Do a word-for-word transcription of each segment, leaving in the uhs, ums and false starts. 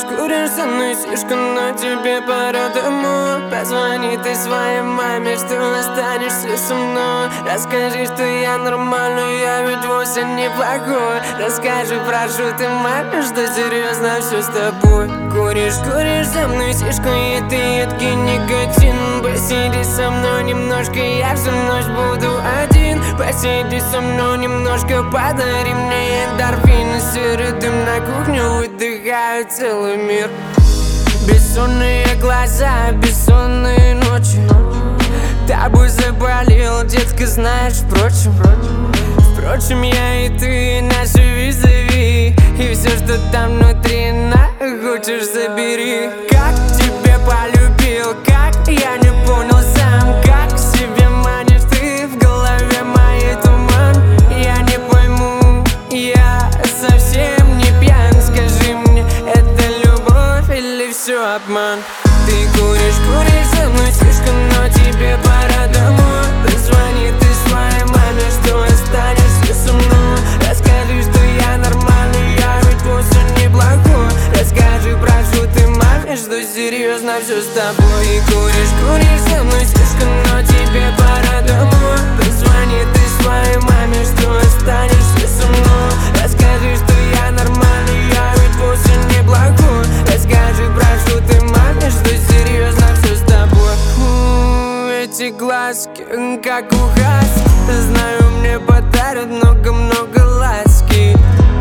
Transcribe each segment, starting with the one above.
куришь со мной сишку, но тебе пора домой. Позвони ты своей маме, что останешься со мной. Расскажи, что я нормальный, я ведь вовсе неплохой. Расскажи, прошу ты маме, что серьезно все с тобой. Куришь, куришь со мной сишку, и ты едкий никотин. Посиди со мной немножко, я всю ночь буду один. Посиди со мной немножко, подари мне эндорфины. Серый дым на кухню, выдыхаю целый мир. Бессонные глаза, бессонные ночи. Тобой заболел, детка, знаешь, впрочем Впрочем, я и ты, наши визави. И все, что там внутри, на хочешь, забери. Как тебя полюбил, как я не понял сам. Как себе манишь ты, в голове моей туман. Я не пойму, я совсем не пьян. Скажи мне, это любовь или все обман? Ты куришь, куришь со мной сишку, но тебе пора домой. Позвони ты своей маме, что останешься со мной. Расскажи, что я нормальный, я ведь вовсе неплохой. Расскажи, прошу ты маме, что серьезно все с тобой. Ты куришь, куришь со мной сишку, но тебе пора домой. Позвони ты своей маме, что останешься со мной. Расскажи, что я нормальный, я ведь вовсе неплохой. Расскажи, прошу ты маме, что серьезно все с тобой. У, эти глазки, как у хаски. Знаю, мне подарят много-много ласки.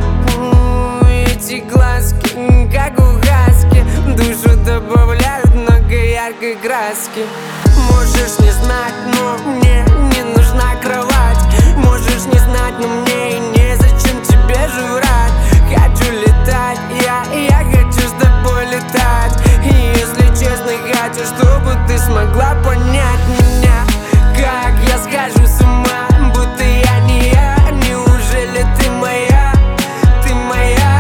У, эти глазки, как у хаски. Душу добавляют много яркой краски. Можешь не знать, но мне не нужна кровать. Можешь не знать, но мне и незачем тебе жрать. Хочу летать, я, я хочу с тобой летать. И если честно, хочу, чтобы ты смогла понять меня. Как я схожу с ума, будто я не я. Неужели ты моя, ты моя?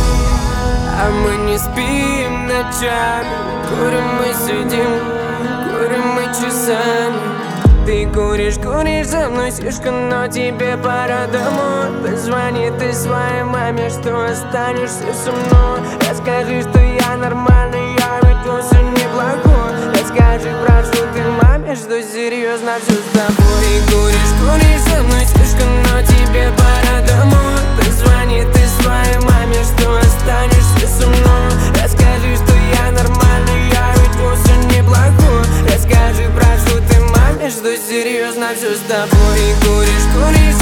А мы не спим ночами. Курим мы сидим, курим мы часами. Ты куришь, куришь со мной сишку, но тебе пора домой. Позвони ты своей маме, что останешься со мной. Расскажи, что я нормальный, я ведь вовсе неплохой. Расскажи, прошу ты маме, что серьезно все с тобой. Ты куришь, куришь со мной сишку, но тебе пора домой. Позвони ты своей маме, что останешься со мной. Расскажи, что я нормальный, я ведь вовсе неплохой. Расскажи, прошу ты маме, что серьезно все с тобой. Ты куришь, куришь